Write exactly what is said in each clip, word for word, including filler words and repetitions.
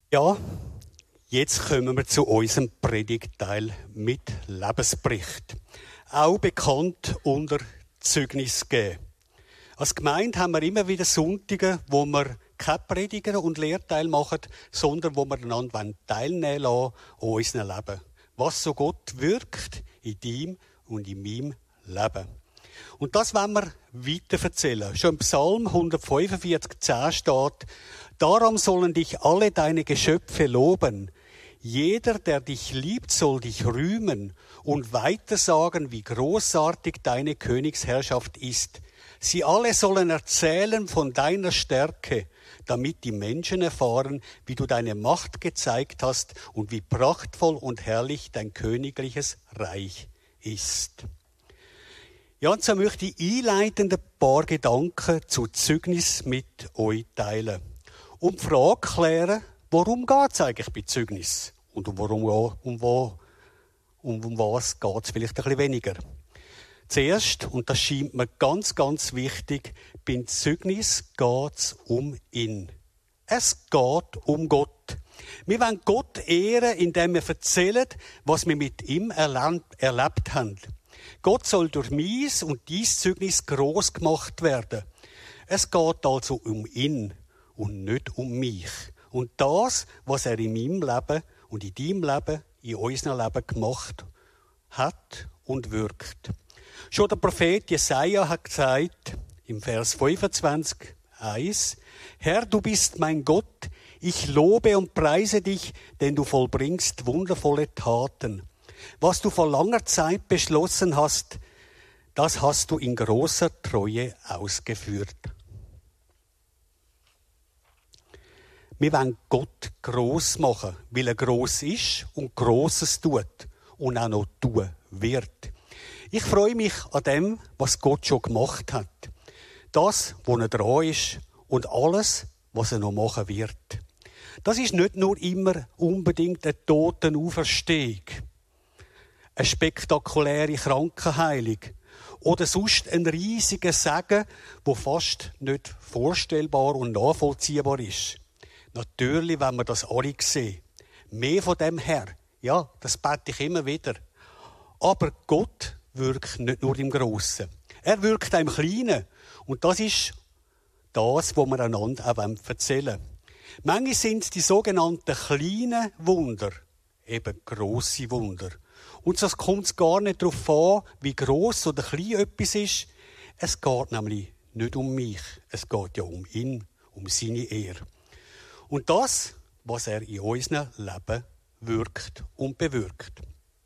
Ja, jetzt kommen wir zu unserem Predigtteil mit Lebensbericht. Auch bekannt unter Zeugnis geben. Als Gemeinde haben wir immer wieder Sonntage, wo wir keine Prediger und Lehrteil machen, sondern wo wir einander teilnehmen lassen an unserem Leben. Was so Gott wirkt in deinem und in meinem Leben. Und das wollen wir weiter erzählen. Schon im Psalm hundertfünfundvierzig, zehn steht: Darum sollen dich alle deine Geschöpfe loben. Jeder, der dich liebt, soll dich rühmen und weitersagen, wie großartig deine Königsherrschaft ist. Sie alle sollen erzählen von deiner Stärke, damit die Menschen erfahren, wie du deine Macht gezeigt hast und wie prachtvoll und herrlich dein königliches Reich ist. Ja, und so möchte ich einleitend ein paar Gedanken zu Zeugnis mit euch teilen. Und die Frage klären, worum geht es eigentlich bei Zeugnis? Und um, worum, um, wo, um, um was geht es vielleicht ein bisschen weniger? Zuerst, und das scheint mir ganz, ganz wichtig, beim Zeugnis geht es um ihn. Es geht um Gott. Wir wollen Gott ehren, indem wir erzählen, was wir mit ihm erlebt, erlebt haben. Gott soll durch meins und dein Zeugnis gross gemacht werden. Es geht also um ihn und nicht um mich. Und das, was er in meinem Leben und in deinem Leben, in unserem Leben gemacht hat und wirkt. Schon der Prophet Jesaja hat gesagt, im Vers fünfundzwanzig, eins, Herr, du bist mein Gott, ich lobe und preise dich, denn du vollbringst wundervolle Taten. Was du vor langer Zeit beschlossen hast, das hast du in großer Treue ausgeführt. Wir wollen Gott gross machen, weil er gross ist und Grosses tut und auch noch tun wird. Ich freue mich an dem, was Gott schon gemacht hat. Das, wo er dran ist und alles, was er noch machen wird. Das ist nicht nur immer unbedingt eine Totenauferstehung, eine spektakuläre Krankenheilung oder sonst ein riesiger Segen, der fast nicht vorstellbar und nachvollziehbar ist. Natürlich wollen wir das alle sehen. Mehr von dem her. Ja, das bete ich immer wieder. Aber Gott wirkt nicht nur im Grossen. Er wirkt auch im Kleinen. Und das ist das, was wir einander auch erzählen wollen. Manchmal sind es die sogenannten kleinen Wunder, eben grosse Wunder. Und so kommt es gar nicht darauf an, wie gross oder klein etwas ist. Es geht nämlich nicht um mich. Es geht ja um ihn, um seine Ehre. Und das, was er in unserem Leben wirkt und bewirkt.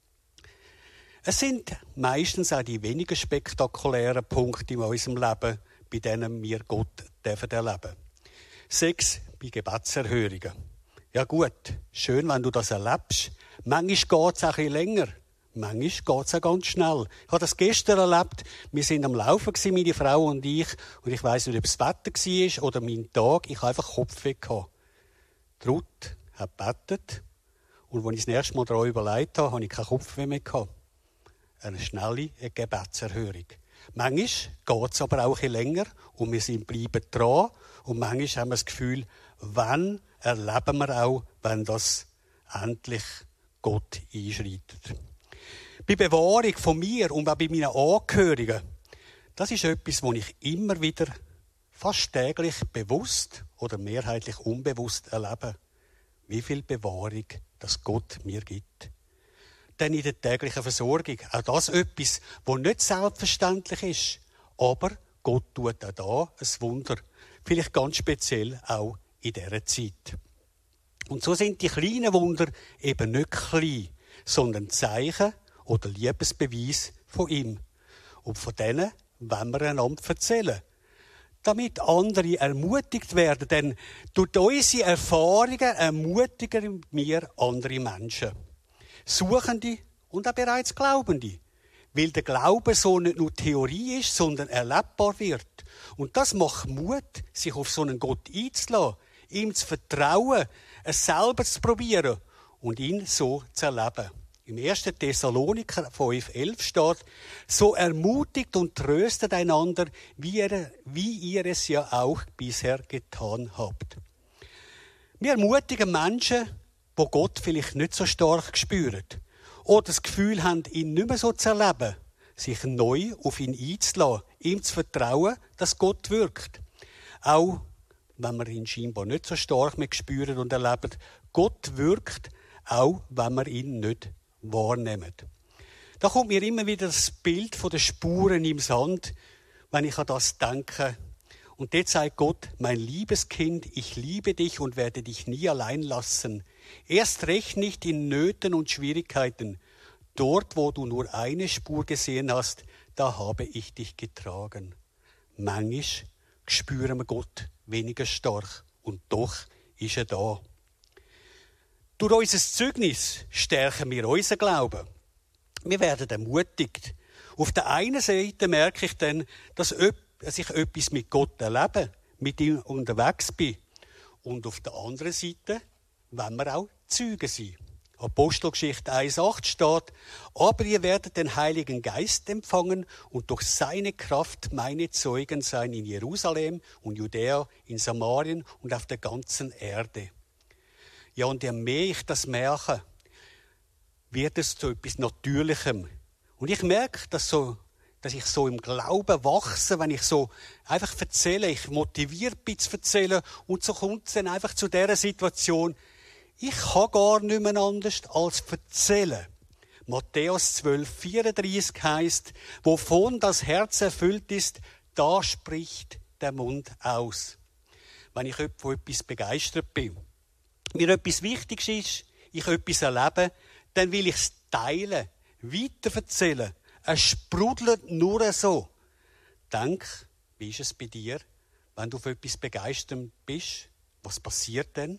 Es sind meistens auch die weniger spektakulären Punkte in unserem Leben, bei denen wir Gott erleben dürfen. Sechs bei Gebetserhörungen. Ja gut, schön, wenn du das erlebst. Manchmal geht es auch ein bisschen länger. Manchmal geht es auch ganz schnell. Ich habe das gestern erlebt. Wir sind am Laufen gewesen, meine Frau und ich. Und ich weiss nicht, ob es das Wetter war oder mein Tag. Ich hatte einfach Kopfweh gehabt. Die Ruth hat gebetet. Und als ich das erste Mal daran überlegt habe, habe ich keinen Kopfweh mehr gehabt. Eine schnelle Gebetserhörung. Manchmal geht es aber auch ein bisschen länger und wir sind bleiben dran. Und manchmal haben wir das Gefühl, wann erleben wir auch, wenn das endlich Gott einschreitet. Bei Bewahrung von mir und auch bei meinen Angehörigen, das ist etwas, was ich immer wieder fast täglich bewusst oder mehrheitlich unbewusst erlebe. Wie viel Bewahrung das Gott mir gibt. Dann in der täglichen Versorgung. Auch das etwas, was nicht selbstverständlich ist. Aber Gott tut auch da ein Wunder. Vielleicht ganz speziell auch in dieser Zeit. Und so sind die kleinen Wunder eben nicht klein, sondern Zeichen oder Liebesbeweis von ihm. Und von denen wollen wir einander erzählen. Damit andere ermutigt werden, denn durch unsere Erfahrungen ermutigen wir andere Menschen. Suchende und auch bereits Glaubende. Weil der Glaube so nicht nur Theorie ist, sondern erlebbar wird. Und das macht Mut, sich auf so einen Gott einzulassen, ihm zu vertrauen, es selber zu probieren und ihn so zu erleben. Im ersten Thessaloniker fünf elf steht, so ermutigt und tröstet einander, wie ihr, wie ihr es ja auch bisher getan habt. Wir ermutigen Menschen, die Gott vielleicht nicht so stark spüren oder das Gefühl haben, ihn nicht mehr so zu erleben, sich neu auf ihn einzulassen, ihm zu vertrauen, dass Gott wirkt. Auch wenn wir ihn scheinbar nicht so stark mehr spüren und erleben, Gott wirkt, auch wenn wir ihn nicht wahrnehmen. Da kommt mir immer wieder das Bild von den Spuren im Sand, wenn ich an das denke. Und dort sagt Gott, mein liebes Kind, ich liebe dich und werde dich nie allein lassen. Erst recht nicht in Nöten und Schwierigkeiten. Dort, wo du nur eine Spur gesehen hast, da habe ich dich getragen. Manchmal spüren wir Gott weniger stark und doch ist er da. Durch unser Zeugnis stärken wir unseren Glauben. Wir werden ermutigt. Auf der einen Seite merke ich dann, dass ich etwas mit Gott erlebe, mit ihm unterwegs bin. Und auf der anderen Seite wollen wir auch Zeugen sein. Apostelgeschichte eins acht steht, aber ihr werdet den Heiligen Geist empfangen und durch seine Kraft meine Zeugen sein in Jerusalem und Judäa, in Samarien und auf der ganzen Erde. Ja, und je mehr ich das merke, wird es zu etwas Natürlichem. Und ich merke, dass, so, dass ich so im Glauben wachse, wenn ich so einfach erzähle, ich motiviert bin zu erzählen und so kommt es dann einfach zu dieser Situation, ich kann gar nicht mehr anders als erzählen. Matthäus zwölf vierunddreißig heisst, wovon das Herz erfüllt ist, da spricht der Mund aus. Wenn ich von etwas begeistert bin, mir etwas Wichtiges ist, ich etwas erlebe, dann will ich es teilen, weiter erzählen. Es sprudelt nur so. Denk, wie ist es bei dir, wenn du auf etwas begeistert bist? Was passiert denn?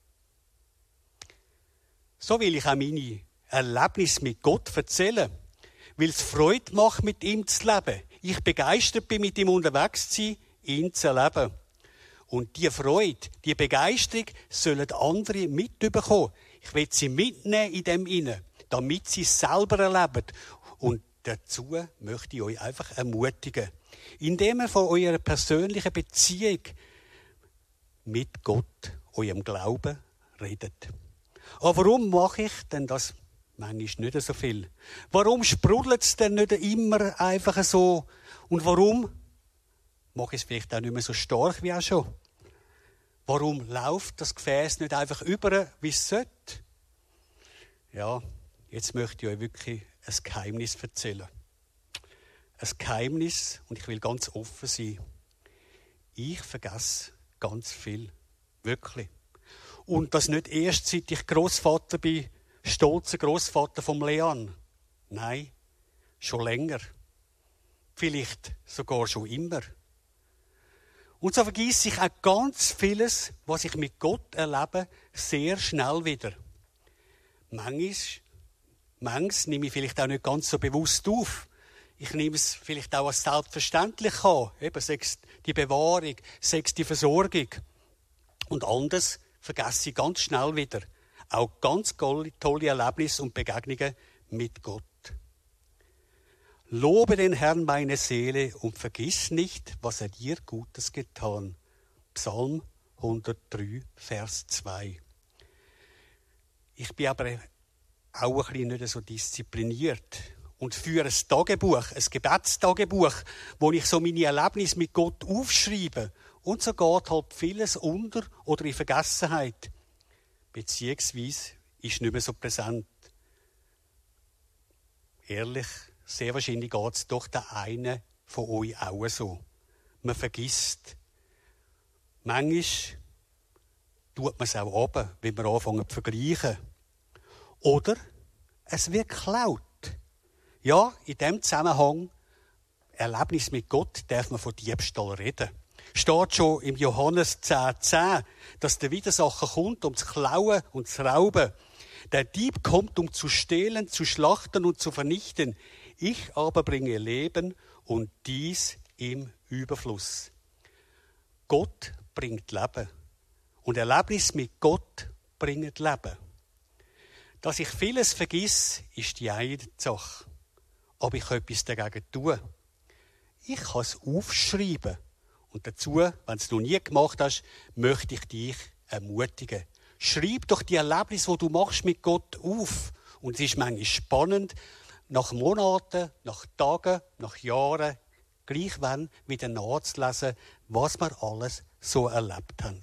So will ich auch meine Erlebnisse mit Gott erzählen, weil es Freude macht, mit ihm zu leben. Ich begeistert bin, mit ihm unterwegs zu sein, ihn zu erleben. Und diese Freude, diese Begeisterung sollen andere mitbekommen. Ich will sie mitnehmen in dem Inne, damit sie es selber erleben. Und dazu möchte ich euch einfach ermutigen, indem ihr von eurer persönlichen Beziehung mit Gott, eurem Glauben, redet. Aber warum mache ich denn das manchmal nicht so viel? Warum sprudelt es denn nicht immer einfach so? Und warum mache ich es vielleicht auch nicht mehr so stark wie auch schon? Warum läuft das Gefäß nicht einfach über, wie es sollte? Ja, jetzt möchte ich euch wirklich ein Geheimnis erzählen. Ein Geheimnis, und ich will ganz offen sein. Ich vergesse ganz viel. Wirklich. Und das nicht erst, seit ich Grossvater bin, stolzer Grossvater vom Leon. Nein, schon länger. Vielleicht sogar schon immer. Und so vergesse ich auch ganz vieles, was ich mit Gott erlebe, sehr schnell wieder. Manchmal, manchmal nehme ich vielleicht auch nicht ganz so bewusst auf. Ich nehme es vielleicht auch als selbstverständlich an. Eben, sechs die Bewahrung, sechs die Versorgung. Und anders vergesse ich ganz schnell wieder. Auch ganz tolle Erlebnisse und Begegnungen mit Gott. Lobe den Herrn meine Seele und vergiss nicht, was er dir Gutes getan. Psalm hundertdrei, Vers zwei. Ich bin aber auch ein bisschen nicht so diszipliniert und führe ein Tagebuch, ein Gebetstagebuch, wo ich so meine Erlebnisse mit Gott aufschreibe. Und so geht halt vieles unter oder in Vergessenheit. Beziehungsweise ist nicht mehr so präsent. Ehrlich, sehr wahrscheinlich geht es doch der eine von euch auch so. Man vergisst. Manchmal tut man es auch runter, wenn man anfangen zu vergleichen. Oder es wird geklaut. Ja, in diesem Zusammenhang, Erlebnis mit Gott, darf man von Diebstahl reden. Steht schon im Johannes zehn zehn, dass der Widersacher kommt, um zu klauen und zu rauben. Der Dieb kommt, um zu stehlen, zu schlachten und zu vernichten. Ich aber bringe Leben und dies im Überfluss. Gott bringt Leben. Und Erlebnis mit Gott bringt Leben. Dass ich vieles vergiss, ist die eine Sache. Aber ich kann etwas dagegen tun. Ich kann es aufschreiben. Und dazu, wenn du es noch nie gemacht hast, möchte ich dich ermutigen. Schreib doch die Erlebnisse, die du machst mit Gott, auf. Und es ist manchmal spannend, nach Monaten, nach Tagen, nach Jahren, gleich wenn, wieder nachzulesen, was wir alles so erlebt haben.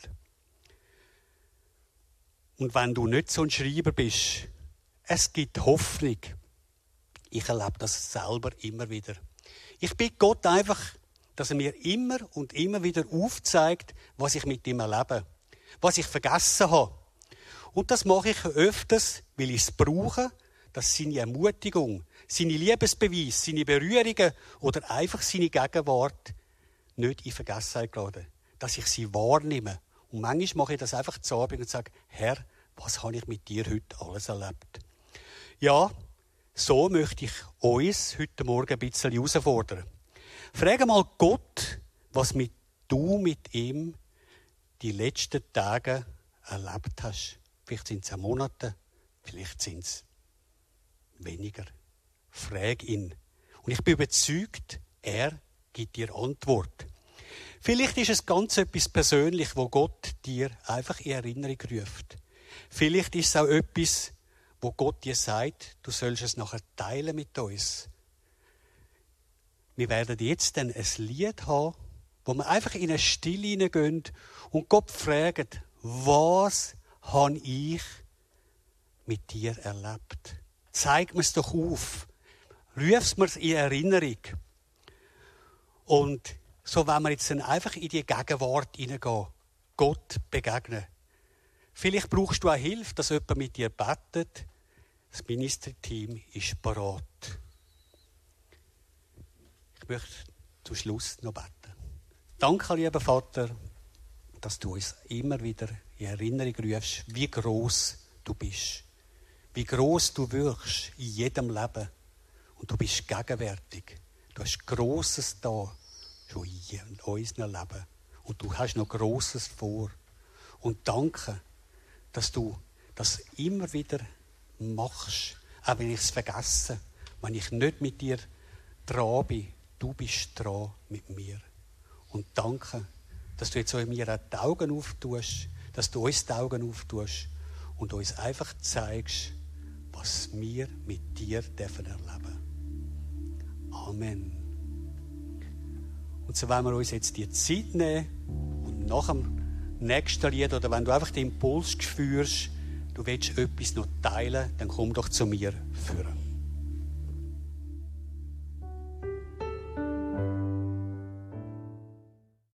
Und wenn du nicht so ein Schreiber bist, es gibt Hoffnung. Ich erlebe das selber immer wieder. Ich bitte Gott einfach, dass er mir immer und immer wieder aufzeigt, was ich mit ihm erlebe, was ich vergessen habe. Und das mache ich öfters, weil ich es brauche, dass seine Ermutigung, seine Liebesbeweise, seine Berührungen oder einfach seine Gegenwart nicht in Vergessenheit geraten. Dass ich sie wahrnehme. Und manchmal mache ich das einfach zu Abend und sage, Herr, was habe ich mit dir heute alles erlebt? Ja, so möchte ich uns heute Morgen ein bisschen herausfordern. Frage mal Gott, was mit du mit ihm die letzten Tage erlebt hast. Vielleicht sind es Monate, vielleicht sind es weniger. Frag ihn. Und ich bin überzeugt, er gibt dir Antwort. Vielleicht ist es ganz etwas Persönliches, wo Gott dir einfach in Erinnerung ruft. Vielleicht ist es auch etwas, wo Gott dir sagt, du sollst es nachher teilen mit uns. Wir werden jetzt dann ein Lied haben, wo wir einfach in eine Stille hineingehen und Gott fragt, was habe ich mit dir erlebt? Zeig mir es doch auf. Ruf es mir in Erinnerung. Und so wollen wir jetzt dann einfach in die Gegenwart hineingehen. Gott begegnen. Vielleicht brauchst du auch Hilfe, dass jemand mit dir betet. Das Ministerteam ist bereit. Ich möchte zum Schluss noch beten. Danke, lieber Vater, dass du uns immer wieder in Erinnerung rufst, wie gross du bist. Wie gross du wirkst in jedem Leben. Und du bist gegenwärtig. Du hast Grosses da, schon in unserem Leben. Und du hast noch Grosses vor. Und danke, dass du das immer wieder machst. Auch wenn ich es vergesse. Wenn ich nicht mit dir dran bin. Du bist dran mit mir. Und danke, dass du jetzt auch in mir auch die Augen auftust. Dass du uns die Augen auftust. Und uns einfach zeigst, was wir mit dir dürfen erleben. Amen. Und so wollen wir uns jetzt die Zeit nehmen und nach dem nächsten Lied, oder wenn du einfach den Impuls spürst, du willst etwas noch teilen, dann komm doch zu mir führen.